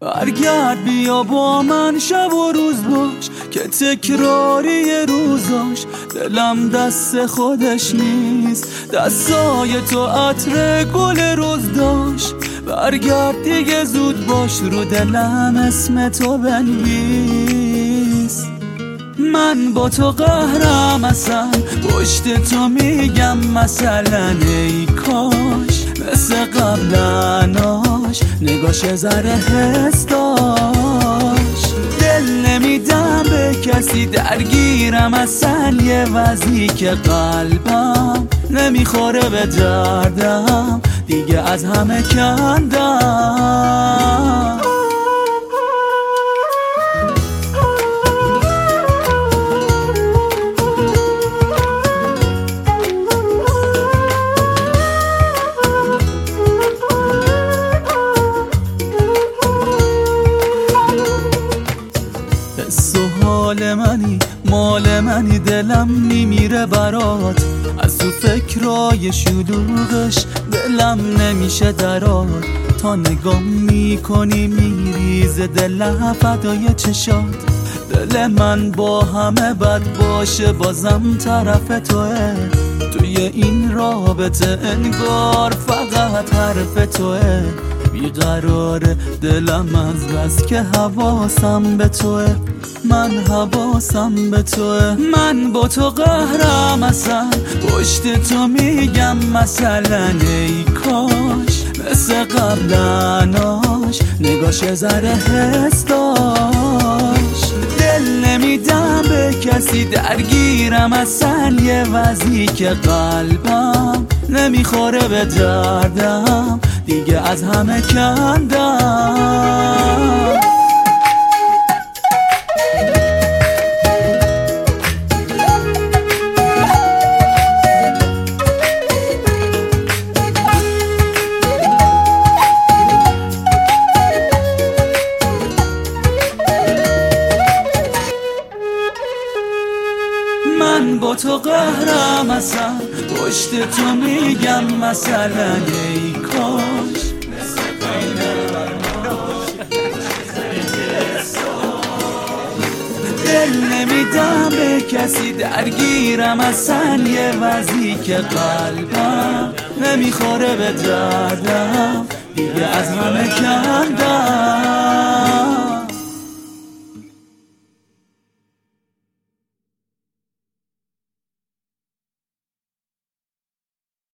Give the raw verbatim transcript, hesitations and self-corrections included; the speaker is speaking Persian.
برگرد بیا با من شب و روز باش که تکراری روزاش. دلم دست خودش نیست، دستای تو عطر گل روز داشت. برگرد دیگه زود باش، رو دلم اسم تو بنویس. من با تو قهرم اصلا، پشت تو میگم مثلا ای کاش مثل قبلناش نگاش ذره حس داشت. دل نمیدم به کسی، درگیرم اصلا یه وضعی که قلبم نمیخوره به دردم، دیگه از همه کندم. حال منی مال منی، دلم میمیره برات. از تو فکرای شلوغش دلم نمیشه درات. تا نگاه میکنی میریزه دلم فدای چشات. دل من با همه بد باشه بازم طرف توه. توی این رابطه انگار فقط حرف توه. بیقراره دلم از بس که حواسم به توه. من حواسم به توه. من با تو قهرم اصلا، پشت تو میگم مثلا ای کاش مثل قبلناش نگاش ذره حس داشت. دل نمیدم به کسی، درگیرم اصلا یه وضعی که قلبم نمیخوره به دردم، دیگه از همه کندم. من با تو قهرم اصلا، پشت تو میگم مثلا ای کاش دل نمیدم به کسی، درگیرم اصلا یه وضعی که قلبم نمیخوره به دردم، دیگه از همه کندم.